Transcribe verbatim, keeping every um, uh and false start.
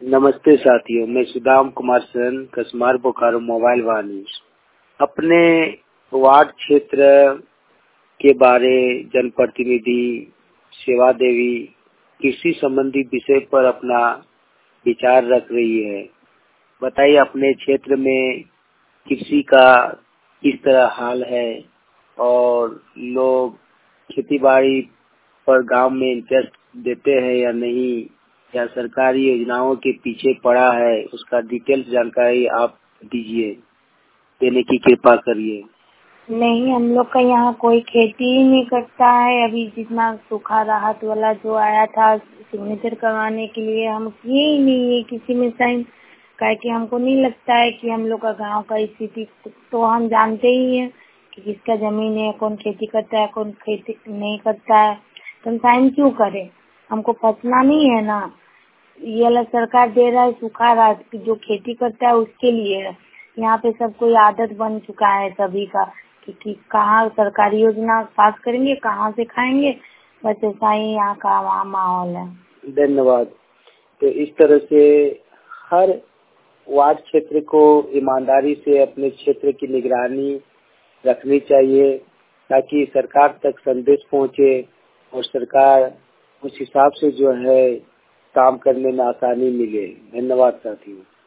नमस्ते साथियों, मैं सुदाम कुमार सेन, कसमार बोकारो मोबाइल वाणी। अपने वार्ड क्षेत्र के बारे जनप्रतिनिधि सेवा देवी कृषि संबंधी विषय पर अपना विचार रख रही है। बताइए, अपने क्षेत्र में कृषि का किस तरह हाल है और लोग खेती बाड़ी पर गांव में इंटरेस्ट देते हैं या नहीं, या सरकारी योजनाओं के पीछे पड़ा है, उसका डिटेल्स जानकारी आप दीजिए, देने की कृपा करिए। नहीं, हम लोग का यहाँ कोई खेती ही नहीं करता है। अभी जितना सूखा राहत वाला जो आया था सिग्नेचर करवाने के लिए, हम किए ही नहीं है किसी में साइन, काहे कि हमको नहीं लगता है कि हम लोग का गांव का स्थिति तो हम जानते ही हैं कि किसका जमीन है, कौन खेती करता है, कौन खेती नहीं करता है, तो हम साइन क्यों करें? हमको फंसना नहीं है ना। ये वाला सरकार दे रहा है सूखा राहत, जो खेती करता है उसके लिए है। यहाँ पे सब कोई आदत बन चुका है सभी का कि, कि कहाँ सरकारी योजना पास करेंगे, कहाँ से खाएंगे, बस ऐसा ही यहाँ का वहाँ माहौल है। धन्यवाद। तो इस तरह से हर वार्ड क्षेत्र को ईमानदारी से अपने क्षेत्र की निगरानी रखनी चाहिए, ताकि सरकार तक संदेश पहुँचे और सरकार उस हिसाब से जो है काम करने में आसानी मिले। धन्यवाद साथियों।